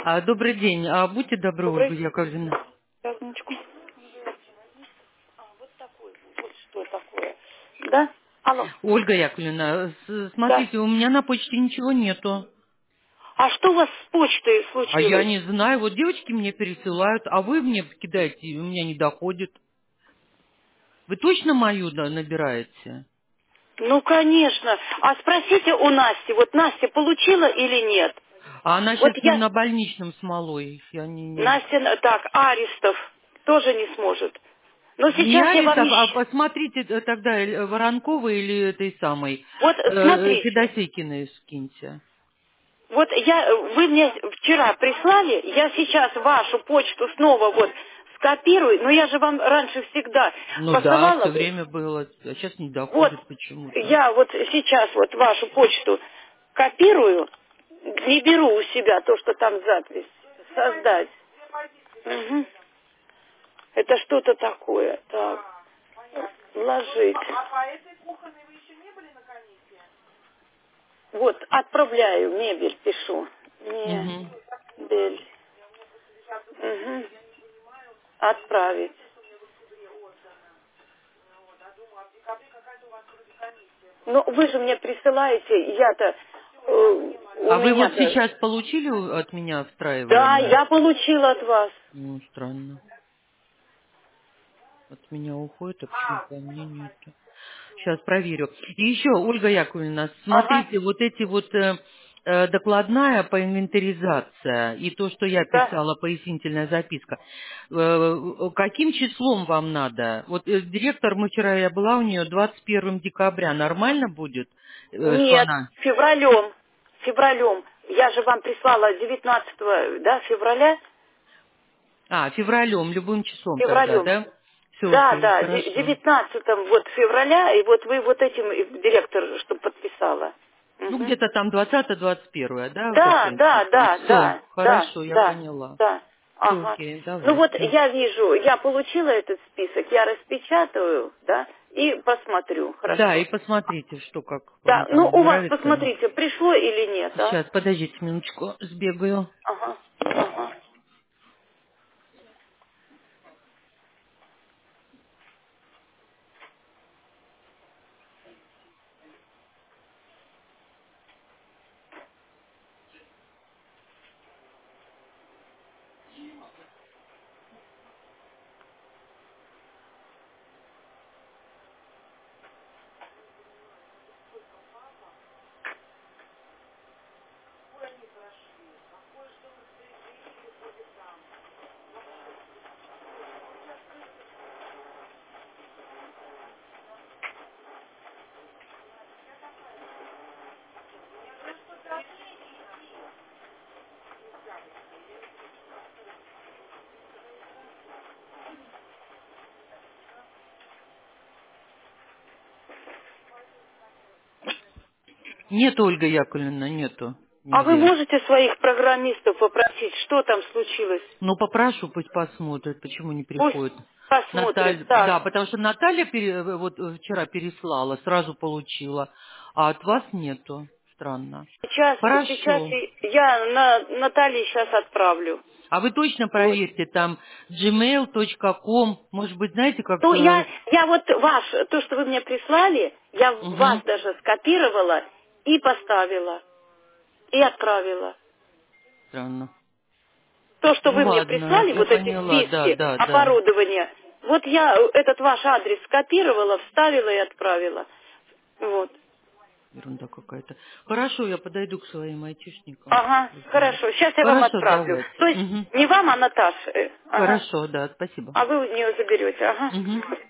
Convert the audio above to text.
Добрый день. Будьте добры, Ольга Добрый. Яковлевна. Так, минуточку. Вот такой, вот что такое. Да? Алло. Ольга Яковлевна, Да. смотрите, у меня на почте ничего нету. А что у вас с почтой А я случилось? не знаю, вот девочки мне пересылают, а вы мне кидаете, и у меня не доходит. Вы точно мою набираете? Ну, конечно. А спросите у Насти, вот Настя получила или нет? А она Вот сейчас я... на больничном смолой. Я не... Настя, так, Аристов тоже не сможет. Но Не сейчас я вам Аристов, а еще... посмотрите тогда Воронкова или этой самой Вот смотрите. Федосейкиной скиньте. Вот вы мне вчера прислали, я сейчас вашу почту снова вот скопирую, но я же вам раньше всегда Ну да, посылала. все время было, а сейчас не Вот доходит почему-то. я вот сейчас вот вашу почту копирую, не беру у себя то, что там запись, создать. Мгм. Это что-то такое. Так, вложить. Вот, отправляю, мебель пишу. Угу. Мебель. Мгм. Отправить. Ну, вы же мне присылаете, я-то, у А вы вот меня-то... сейчас получили от меня Да, встраиваемое? я получила от вас. Ну, странно. От меня уходит, а почему ко мне нету? Сейчас проверю. И еще, Ольга Яковлевна, Ага, смотрите, вот эти вот докладная по инвентаризация и то, что я да. писала, пояснительная записка. Каким числом вам надо? Вот директор, мы вчера, я была у нее, 21 декабря. Нормально будет, что Нет, она... февралем. Февралем. Я же вам прислала 19 да, февраля. Февралем, любым числом тогда, Февралем. да? Все Да, окей, да, хорошо. 19 вот февраля, и вот вы вот этим директор, что подписала. Ну, Мгм. где-то там 20-21, да, Да, какое-то. да, да, Все, да, да, хорошо, я да, поняла. да. Все Ага. окей, Ну вот давайте. я вижу, я получила этот список, я распечатаю, да, и посмотрю, Да, и хорошо. посмотрите, что как вам Да, ну там у вас, нравится. посмотрите, пришло или нет, а? Сейчас, подождите минуточку, сбегаю. Ага, ага. Нет, Ольга Яковлевна, нету А вы нигде. можете своих программистов попросить, что там случилось? Ну, попрошу, пусть посмотрят, почему не Пусть приходит. посмотрят. Наталья, Так, да, потому что Наталья вот вчера переслала, сразу получила, а от вас нету. Странно. сейчас Хорошо. я Наталье сейчас отправлю. А вы точно Вот. проверьте там gmail.com, может быть, знаете, как... Ну, я вот то, что вы мне прислали, я вас Мгм. даже скопировала и поставила, и отправила. Странно. То, что Ну вы мне ладно, прислали, я вот эти поняла, да, списки да, да. оборудования, вот я этот ваш адрес скопировала, вставила и отправила. Вот. Ерунда какая-то. Хорошо, я подойду к своим айтишникам. Ага, Узнаю. хорошо. Сейчас я вам Хорошо, отправлю. давайте. То есть Мгм. не вам, а Наташе. Ага. Хорошо, да, спасибо. А вы у нее заберете. Ага. Мгм.